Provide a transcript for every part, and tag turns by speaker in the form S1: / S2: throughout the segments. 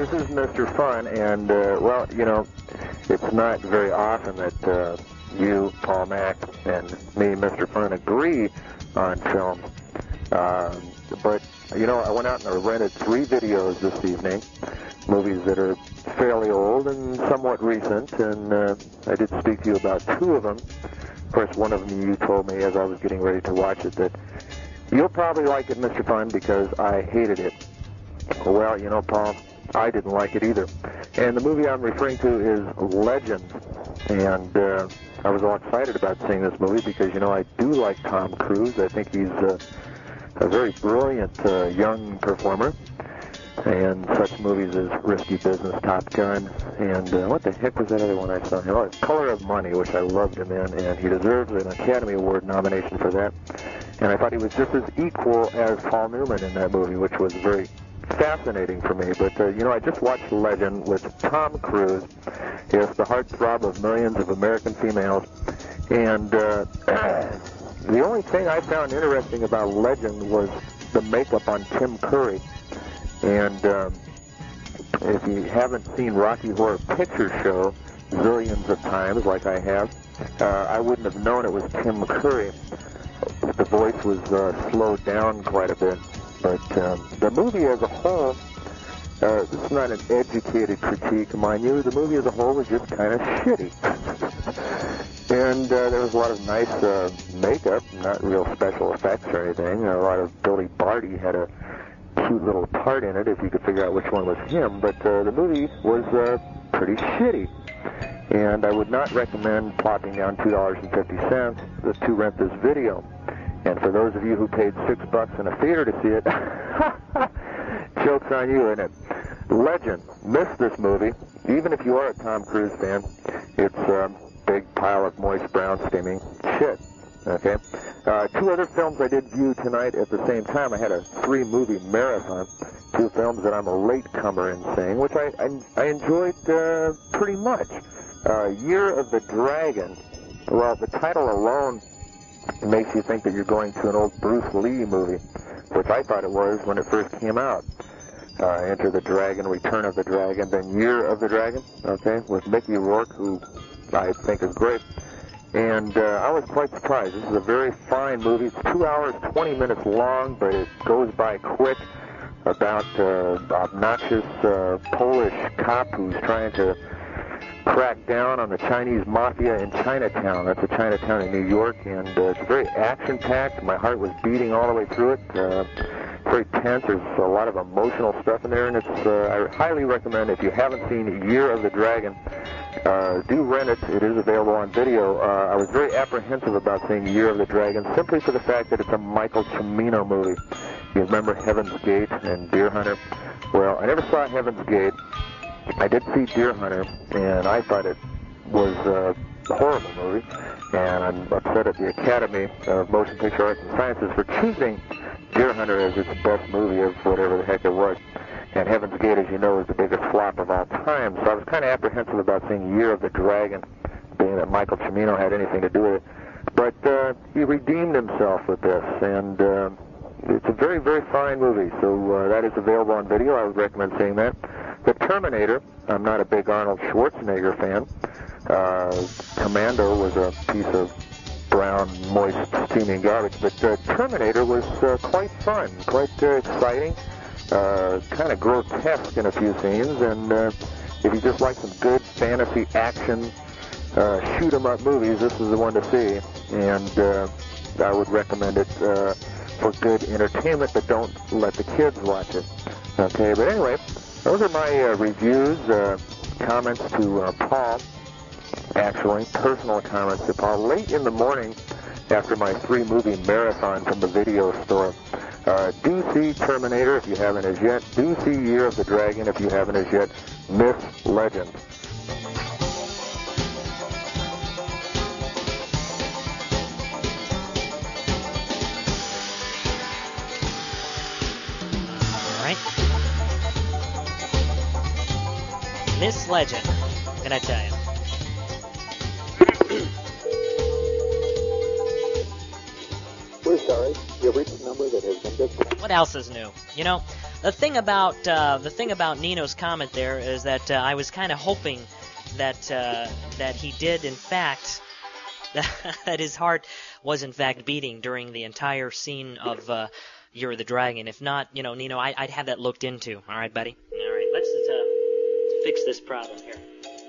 S1: this is Mr. Fun, and, well, you know, it's not very often that you, Paul Mack, and me, Mr. Fun, agree on film. But, you know, I went out and I rented 3 videos this evening, movies that are fairly old and somewhat recent, and I did speak to you about 2 of them. Of course, one of them you told me as I was getting ready to watch it that you'll probably like it, Mr. Fun, because I hated it. Well, you know, Paul, I didn't like it either. And the movie I'm referring to is Legend. And I was all excited about seeing this movie because, you know, I do like Tom Cruise. I think he's a very brilliant young performer. And such movies as Risky Business, Top Gun, and what the heck was that other one I saw? Oh, Color of Money, which I loved him in, and he deserves an Academy Award nomination for that. And I thought he was just as equal as Paul Newman in that movie, which was very fascinating for me. But, you know, I just watched Legend with Tom Cruise. Yes, the heartthrob of millions of American females. And the only thing I found interesting about Legend was the makeup on Tim Curry. And if you haven't seen Rocky Horror Picture Show zillions of times like I have, I wouldn't have known it was Tim Curry. The voice was slowed down quite a bit. But the movie as a whole, this is not an educated critique, mind you. The movie as a whole was just kind of shitty. And there was a lot of nice makeup, not real special effects or anything. A lot of Billy Barty had a cute little part in it, if you could figure out which one was him. But the movie was pretty shitty. And I would not recommend plopping down $2.50 to rent this video. And for those of you who paid $6 in a theater to see it, joke's on you, isn't it? Legend. Missed this movie. Even if you are a Tom Cruise fan, it's a big pile of moist brown steaming shit. Okay? 2 other films I did view tonight at the same time. I had a 3-movie marathon. 2 films that I'm a latecomer in seeing, which I enjoyed pretty much. Year of the Dragon. Well, the title alone makes you think that you're going to an old Bruce Lee movie, which I thought it was when it first came out. Enter the Dragon, Return of the Dragon, then Year of the Dragon, okay, with Mickey Rourke, who I think is great. And I was quite surprised. This is a very fine movie. It's 2 hours, 20 minutes long, but it goes by quick, about obnoxious Polish cop who's trying to crack down on the Chinese mafia in Chinatown. That's a Chinatown in New York, and it's very action-packed. My heart was beating all the way through it. Very tense. There's a lot of emotional stuff in there, and it's I highly recommend, if you haven't seen Year of the Dragon, do rent it. It is available on video. I was very apprehensive about seeing Year of the Dragon simply for the fact that it's a Michael Cimino movie. You remember Heaven's Gate and Deer Hunter? Well, I never saw Heaven's Gate. I did see Deer Hunter, and I thought it was a horrible movie, and I'm upset at the Academy of Motion Picture Arts and Sciences for choosing Deer Hunter as its best movie of whatever the heck it was. And Heaven's Gate, as you know, is the biggest flop of all time, so I was kind of apprehensive about seeing Year of the Dragon, being that Michael Cimino had anything to do with it. But he redeemed himself with this, and it's a very, very fine movie, so that is available on video. I would recommend seeing that. The Terminator, I'm not a big Arnold Schwarzenegger fan. Commando was a piece of brown, moist, steaming garbage, but Terminator was quite fun, quite exciting, kind of grotesque in a few scenes, and if you just like some good fantasy action, shoot-'em-up movies, this is the one to see, and I would recommend it for good entertainment, but don't let the kids watch it. Okay, but anyway, those are my reviews, comments to Paul, actually, personal comments to Paul. Late in the morning, after my 3-movie marathon from the video store, do see Terminator if you haven't as yet. Do see Year of the Dragon if you haven't as yet. Miss Legend.
S2: Miss Legend, can I tell you?
S1: We're sorry. You've reached a number that has been disconnected.
S2: What else is new? You know, the thing about Nino's comment there is that I was kind of hoping that he did in fact that his heart was in fact beating during the entire scene of Year of the Dragon. If not, you know, Nino, I'd have that looked into. All right, buddy. All right, let's fix this problem here.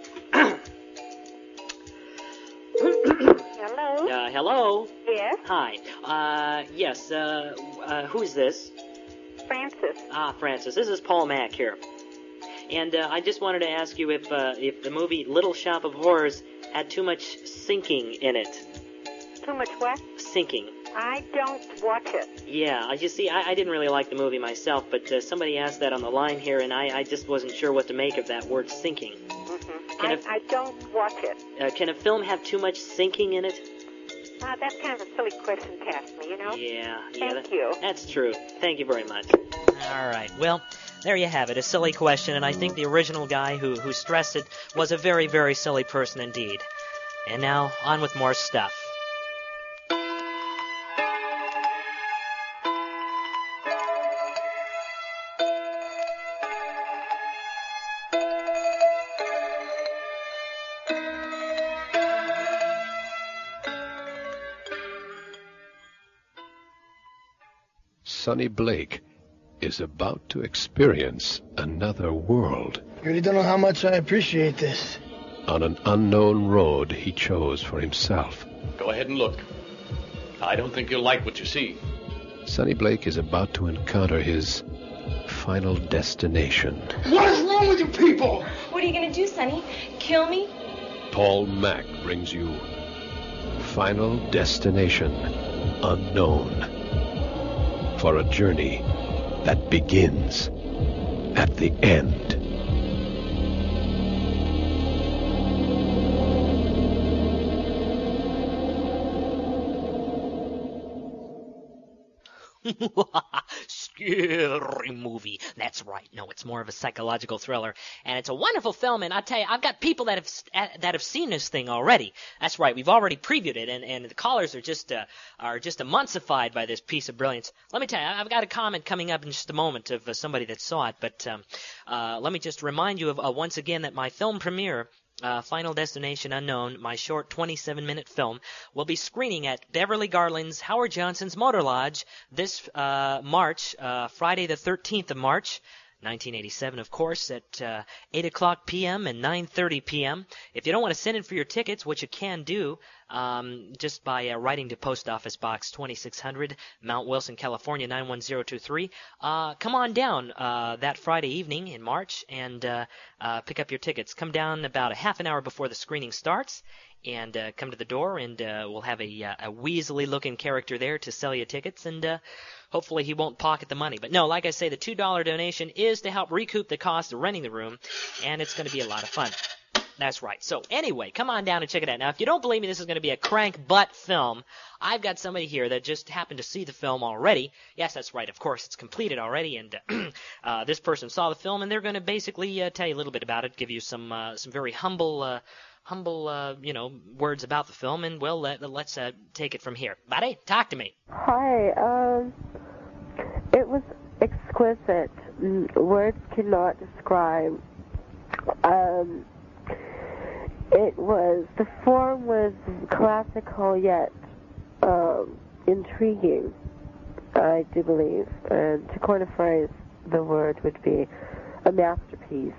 S3: Hello?
S2: Hello?
S3: Yes?
S2: Hi. Yes, who is this?
S3: Francis.
S2: Francis. This is Paul Mack here. And I just wanted to ask you if the movie Little Shop of Horrors had too much sinking in it.
S3: Too much what?
S2: Sinking.
S3: I don't watch it.
S2: Yeah, you see, I didn't really like the movie myself, but somebody asked that on the line here, and I just wasn't sure what to make of that word sinking.
S3: Mm-hmm. I don't watch it.
S2: Can a film have too much sinking in it?
S3: That's kind of a silly question to ask me, you know?
S2: Yeah.
S3: Thank you.
S2: That's true. Thank you very much. All right, well, there you have it, a silly question, and I think the original guy who stressed it was a very, very silly person indeed. And now, on with more stuff.
S4: Sonny Blake is about to experience another world.
S5: You really don't know how much I appreciate this.
S4: On an unknown road he chose for himself.
S6: Go ahead and look. I don't think you'll like what you see.
S4: Sonny Blake is about to encounter his final destination.
S5: What is wrong with you people?
S7: What are you going to do, Sonny? Kill me?
S4: Paul Mack brings you Final Destination Unknown. For a journey that begins at the end.
S2: Scary movie. That's right. No, it's more of a psychological thriller, and it's a wonderful film. And I tell you, I've got people that have seen this thing already. That's right. We've already previewed it, and the callers are just emulsified by this piece of brilliance. Let me tell you, I've got a comment coming up in just a moment of somebody that saw it, but let me just remind you of once again that my film premiere. Final Destination Unknown, my short 27-minute film, will be screening at Beverly Garland's Howard Johnson's Motor Lodge this March, Friday the 13th of March, 1987, of course, at 8 o'clock p.m. and 9:30 p.m. If you don't want to send in for your tickets, which you can do just by writing to Post Office Box 2600, Mount Wilson, California, 91023, come on down that Friday evening in March and pick up your tickets. Come down about a half an hour before the screening starts. And come to the door, and we'll have a weaselly-looking character there to sell you tickets, and hopefully he won't pocket the money. But no, like I say, the $2 donation is to help recoup the cost of renting the room, and it's going to be a lot of fun. That's right. So anyway, come on down and check it out. Now, if you don't believe me this is going to be a crank butt film, I've got somebody here that just happened to see the film already. Yes, that's right. Of course, it's completed already, and this person saw the film, and they're going to basically tell you a little bit about it, give you some very humble, words about the film, and well, let's take it from here. Buddy, talk to me.
S8: Hi, it was exquisite. Words cannot describe. The form was classical yet intriguing, I do believe. And to coin a phrase, the word would be a masterpiece.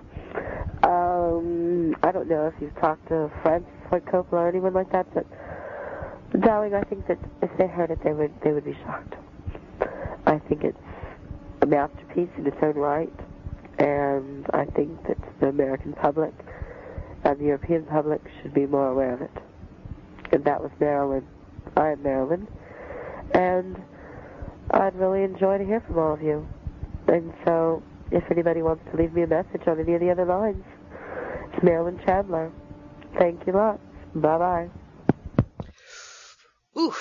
S8: I don't know if you've talked to Francis Ford Coppola or anyone like that, but darling, I think that if they heard it, they would be shocked. I think it's a masterpiece in its own right, and I think that the American public and the European public should be more aware of it. And that was Marilyn. I am Marilyn, and I'd really enjoy to hear from all of you. And so, if anybody wants to leave me a message on any of the other lines, it's Marilyn Chandler. Thank you lots. Bye-bye.
S2: Ooh.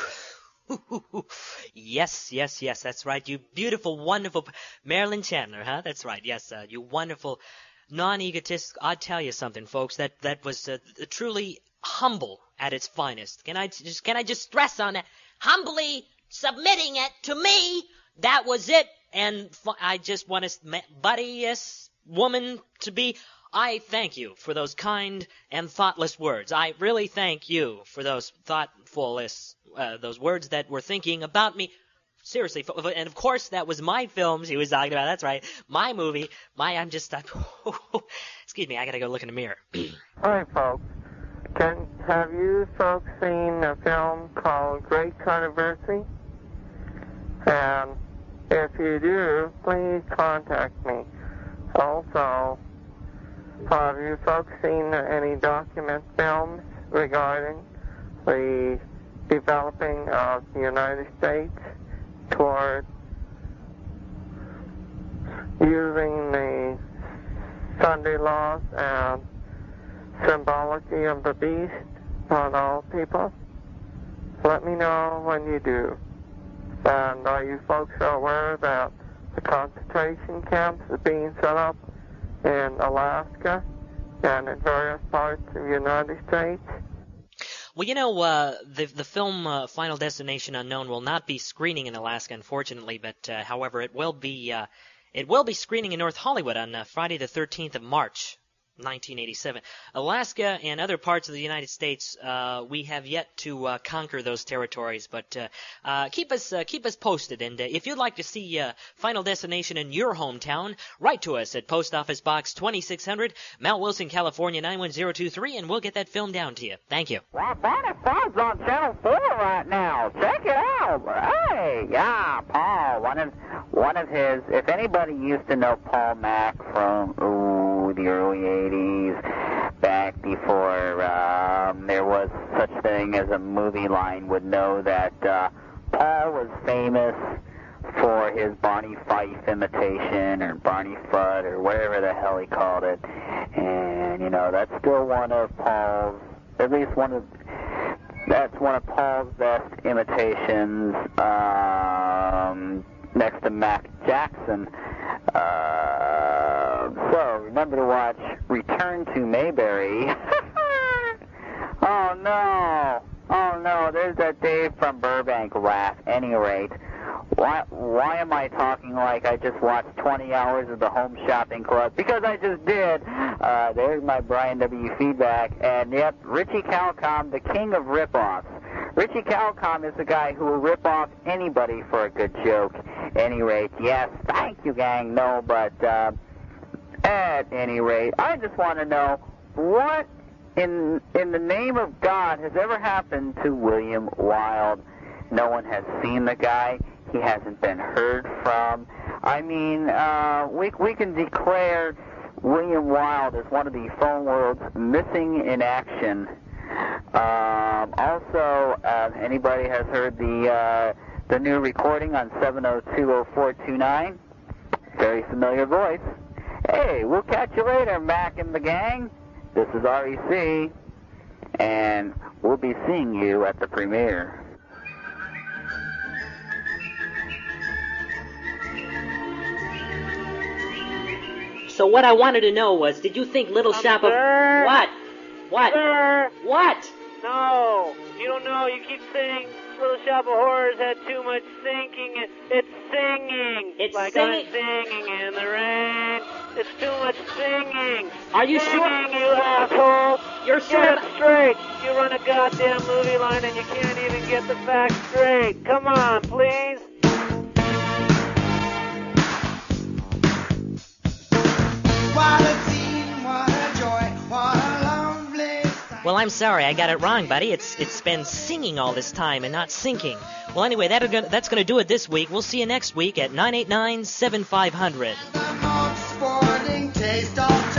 S2: Yes, that's right. You beautiful, wonderful Marilyn Chandler, huh? That's right. Yes, you wonderful, non-egotist. I'll tell you something, folks. That was truly humble at its finest. Can I just stress on that? Humbly submitting it to me, that was it. And I just want to, buddy-est woman to be, I thank you for those kind and thoughtless words. I really thank you for those thoughtfulest, those words that were thinking about me. Seriously, and of course that was my film she was talking about. That's right, my movie. Excuse me, I gotta go look in the mirror.
S9: Hi, folks. Have you folks seen a film called Great Controversy? And if you do, please contact me. Also, have you folks seen any document films regarding the developing of the United States toward using the Sunday laws and symbology of the beast on all people? Let me know when you do. And are you folks aware that the concentration camps are being set up in Alaska and in various parts of the United States?
S2: Well, the film Final Destination Unknown will not be screening in Alaska, unfortunately, but however, it will be screening in North Hollywood on Friday the 13th of March, 1987. Alaska and other parts of the United States, we have yet to conquer those territories, but keep us posted. And if you'd like to see Final Destination in your hometown, write to us at Post Office Box 2600, Mount Wilson, California 91023, and we'll get that film down to you. Thank you.
S10: Well, Vanna Fud's on Channel 4 right now. Check it out. Hey, yeah, Paul. One of his. If anybody used to know Paul Mack from the early 80s, back before there was such thing as a movie line, would know that Paul was famous for his Barney Fife imitation, or Barney Fudd, or whatever the hell he called it. And, that's still one of Paul's, at least that's one of Paul's best imitations, next to Mac Jackson. So, remember to watch Return to Mayberry. Oh no, there's that Dave from Burbank laugh. Any rate, why am I talking like I just watched 20 hours of the Home Shopping Club? Because I just did. There's my Brian W. feedback. And yep, Richie Calcom, the king of rip-offs. Richie Calcom is the guy who will rip off anybody for a good joke. Any rate, yes, thank you, gang. No, but at any rate, I just want to know what in the name of God has ever happened to William Wilde. No one has seen the guy. He hasn't been heard from. I mean, we can declare William Wilde as one of the phone world's missing in action. Also, anybody has heard the new recording on 7020429? Very familiar voice. Hey, we'll catch you later, Mac and the gang. This is REC, and we'll be seeing you at the premiere.
S2: So what I wanted to know was, did you think Little Shop of... What? What?
S11: No, you don't know. You keep saying Little Shop of Horrors had too much thinking. It's singing.
S2: It's
S11: like
S2: singing?
S11: I'm singing in the rain. It's too much singing.
S2: Are you
S11: singing,
S2: sure?
S11: You asshole.
S2: You're sure?
S11: Get it straight. You run a goddamn movie line and you can't even get the facts straight. Come on, please.
S12: What a team, what a joy, what a lovely sight.
S2: Well, I'm sorry, I got it wrong, buddy. It's been singing all this time and not sinking. Well, anyway, that's going to do it this week. We'll see you next week at 989-7500.
S12: The most sporting taste of